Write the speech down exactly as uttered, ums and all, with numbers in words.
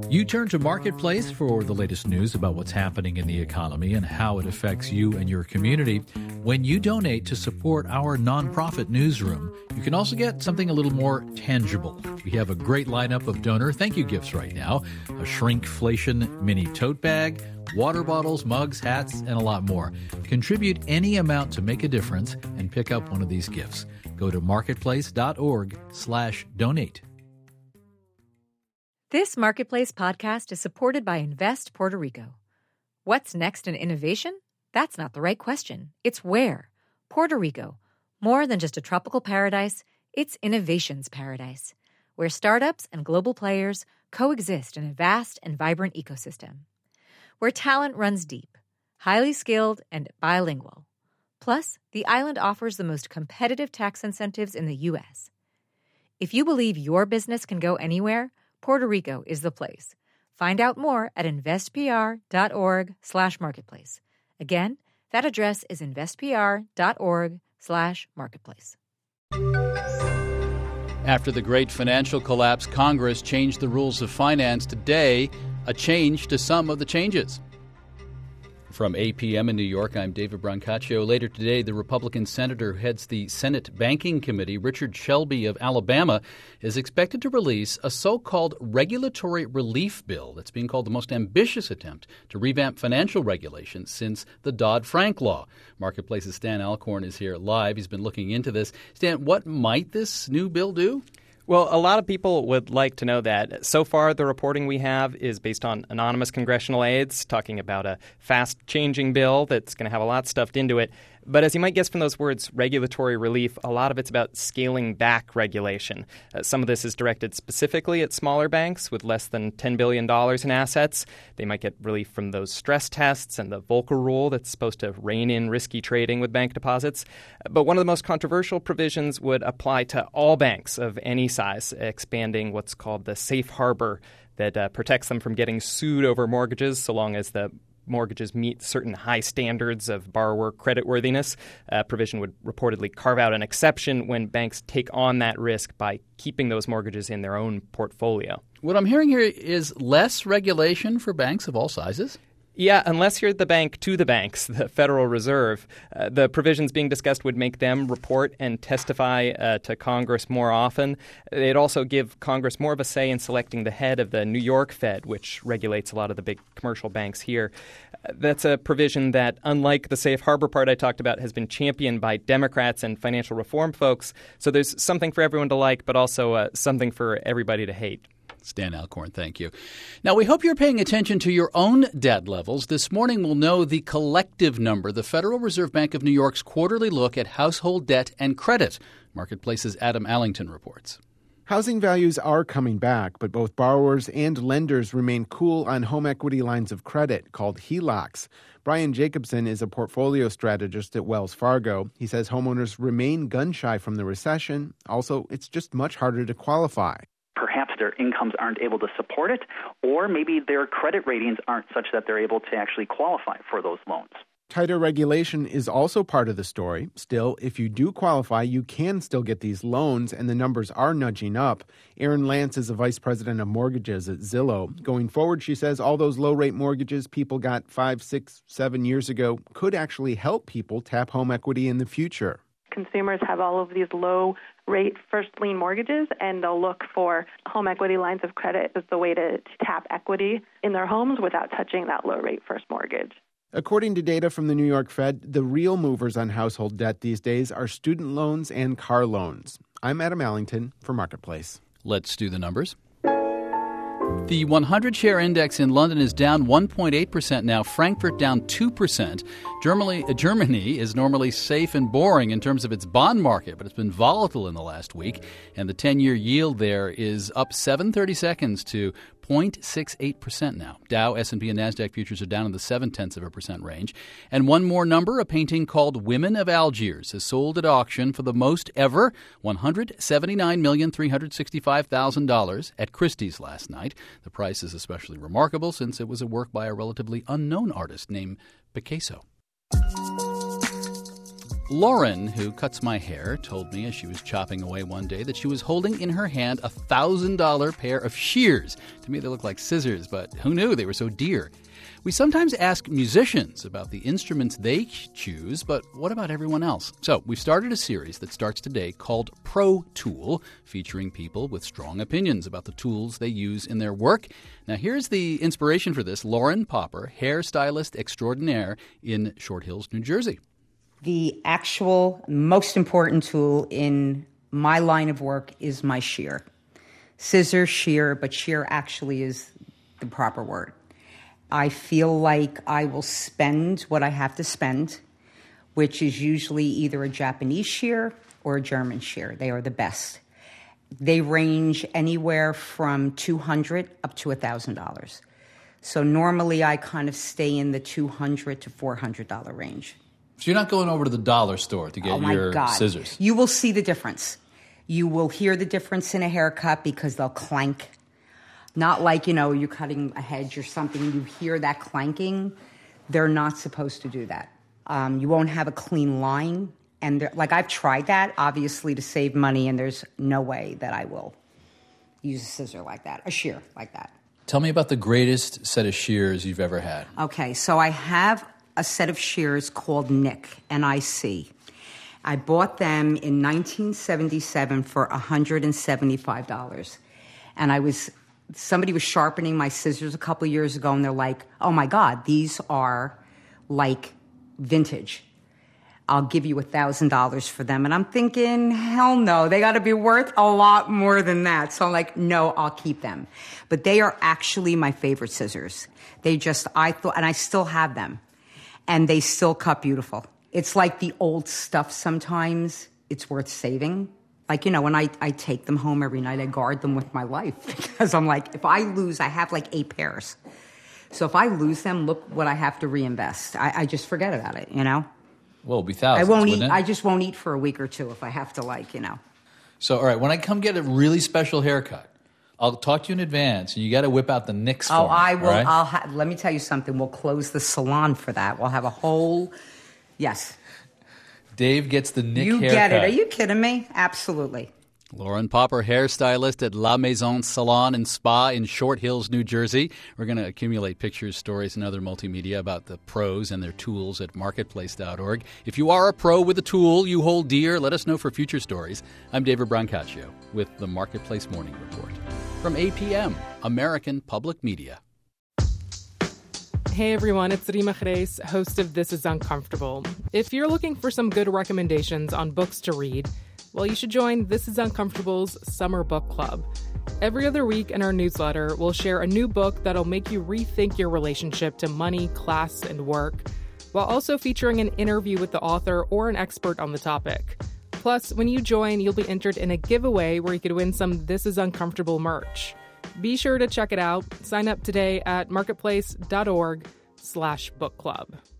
You turn to Marketplace for the latest news about what's happening in the economy and how it affects you and your community. When you donate to support our nonprofit newsroom, you can also get something a little more tangible. We have a great lineup of donor thank you gifts right now. A shrinkflation mini tote bag, water bottles, mugs, hats, and a lot more. Contribute any amount to make a difference and pick up one of these gifts. Go to marketplace.org slash donate. This Marketplace podcast is supported by Invest Puerto Rico. What's next in innovation? That's not the right question. It's where. Puerto Rico. More than just a tropical paradise, it's innovation's paradise, where startups and global players coexist in a vast and vibrant ecosystem. Where talent runs deep, highly skilled, and bilingual. Plus, the island offers the most competitive tax incentives in the U S. If you believe your business can go anywhere, Puerto Rico is the place. Find out more at investpr.org slash marketplace. Again, that address is investpr.org slash marketplace. After the great financial collapse, Congress changed the rules of finance. Today, a change to some of the changes. From A P M in New York, I'm David Brancaccio. Later today, the Republican senator who heads the Senate Banking Committee, Richard Shelby of Alabama, is expected to release a so-called regulatory relief bill that's being called the most ambitious attempt to revamp financial regulation since the Dodd-Frank law. Marketplace's Stan Alcorn is here live. He's been looking into this. Stan, what might this new bill do? Well, a lot of people would like to know that. So far, the reporting we have is based on anonymous congressional aides talking about a fast-changing bill that's going to have a lot stuffed into it. But as you might guess from those words, regulatory relief, a lot of it's about scaling back regulation. Uh, some of this is directed specifically at smaller banks with less than ten billion dollars in assets. They might get relief from those stress tests and the Volcker rule that's supposed to rein in risky trading with bank deposits. But one of the most controversial provisions would apply to all banks of any size, expanding what's called the safe harbor that uh, protects them from getting sued over mortgages so long as the mortgages meet certain high standards of borrower creditworthiness. Uh, provision would reportedly carve out an exception when banks take on that risk by keeping those mortgages in their own portfolio. What I'm hearing here is less regulation for banks of all sizes? Yeah, unless you're the bank to the banks, the Federal Reserve. Uh, the provisions being discussed would make them report and testify uh, to Congress more often. They'd also give Congress more of a say in selecting the head of the New York Fed, which regulates a lot of the big commercial banks here. Uh, that's a provision that, unlike the safe harbor part I talked about, has been championed by Democrats and financial reform folks. So there's something for everyone to like, but also uh, something for everybody to hate. Stan Alcorn, thank you. Now, we hope you're paying attention to your own debt levels. This morning, we'll know the collective number, the Federal Reserve Bank of New York's quarterly look at household debt and credit. Marketplace's Adam Allington reports. Housing values are coming back, but both borrowers and lenders remain cool on home equity lines of credit called H E L O Cs. Brian Jacobson is a portfolio strategist at Wells Fargo. He says homeowners remain gun-shy from the recession. Also, it's just much harder to qualify. Perhaps their incomes aren't able to support it, or maybe their credit ratings aren't such that they're able to actually qualify for those loans. Tighter regulation is also part of the story. Still, if you do qualify, you can still get these loans, and the numbers are nudging up. Erin Lance is a vice president of mortgages at Zillow. Going forward, she says all those low-rate mortgages people got five, six, seven years ago could actually help people tap home equity in the future. Consumers have all of these low-rate first lien mortgages, and they'll look for home equity lines of credit as the way to, to tap equity in their homes without touching that low-rate first mortgage. According to data from the New York Fed, the real movers on household debt these days are student loans and car loans. I'm Adam Allington for Marketplace. Let's do the numbers. The one hundred share index in London is down one point eight percent now. Frankfurt down two percent. Germany, uh, Germany is normally safe and boring in terms of its bond market, but it's been volatile in the last week. And the ten-year yield there is up seven thirty-seconds to zero point six eight percent now. Dow, S and P, and NASDAQ futures are down in the seven-tenths of a percent range. And one more number, a painting called Women of Algiers is sold at auction for the most ever, one hundred seventy-nine million three hundred sixty-five thousand dollars at Christie's last night. The price is especially remarkable since it was a work by a relatively unknown artist named Picasso. Lauren, who cuts my hair, told me as she was chopping away one day that she was holding in her hand a one thousand dollars pair of shears. To me, they look like scissors, but who knew they were so dear? We sometimes ask musicians about the instruments they choose, but what about everyone else? So we've started a series that starts today called Pro Tool, featuring people with strong opinions about the tools they use in their work. Now here's the inspiration for this. Lauren Popper, hairstylist extraordinaire in Short Hills, New Jersey. The actual most important tool in my line of work is my shear. Scissor, shear, but shear actually is the proper word. I feel like I will spend what I have to spend, which is usually either a Japanese shear or a German shear. They are the best. They range anywhere from two hundred dollars up to one thousand dollars. So normally I kind of stay in the two hundred dollars to four hundred dollars range. So you're not going over to the dollar store to get oh my your God. scissors? You will see the difference. You will hear the difference in a haircut because they'll clank. Not like, you know, you're cutting a hedge or something, you hear that clanking. They're not supposed to do that. Um, you won't have a clean line. And like, I've tried that, obviously, to save money, and there's no way that I will use a scissor like that, a shear like that. Tell me about the greatest set of shears you've ever had. Okay, so I have a set of shears called N I C, N I C. I bought them in nineteen seventy-seven for one hundred seventy-five dollars. And I was... Somebody was sharpening my scissors a couple of years ago, and they're like, oh, my God, these are like vintage. I'll give you one thousand dollars for them. And I'm thinking, hell no, they got to be worth a lot more than that. So I'm like, no, I'll keep them. But they are actually my favorite scissors. They just, I thought, and I still have them. And they still cut beautiful. It's like the old stuff sometimes. It's worth saving. Like, you know, when I, I take them home every night, I guard them with my life because I'm like, if I lose, I have like eight pairs. So if I lose them, look what I have to reinvest. I, I just forget about it, you know? Well, it'll be thousands, I won't eat. wouldn't it? I just won't eat for a week or two if I have to, like, you know. So, all right, when I come get a really special haircut, I'll talk to you in advance, and you got to whip out the N I C Oh, for me, I will. right? I'll ha- let me tell you something. We'll close the salon for that. We'll have a whole, yes. Dave gets the N I C You haircut. get it. Are you kidding me? Absolutely. Lauren Popper, hairstylist at La Maison Salon and Spa in Short Hills, New Jersey. We're going to accumulate pictures, stories, and other multimedia about the pros and their tools at marketplace dot org. If you are a pro with a tool you hold dear, let us know for future stories. I'm David Brancaccio with the Marketplace Morning Report. From A P M, American Public Media. Hey everyone, it's Rima Reis, host of This Is Uncomfortable. If you're looking for some good recommendations on books to read, well, you should join This Is Uncomfortable's Summer Book Club. Every other week in our newsletter, we'll share a new book that'll make you rethink your relationship to money, class, and work, while also featuring an interview with the author or an expert on the topic. Plus, when you join, you'll be entered in a giveaway where you could win some This Is Uncomfortable merch. Be sure to check it out. Sign up today at marketplace dot org slash book club.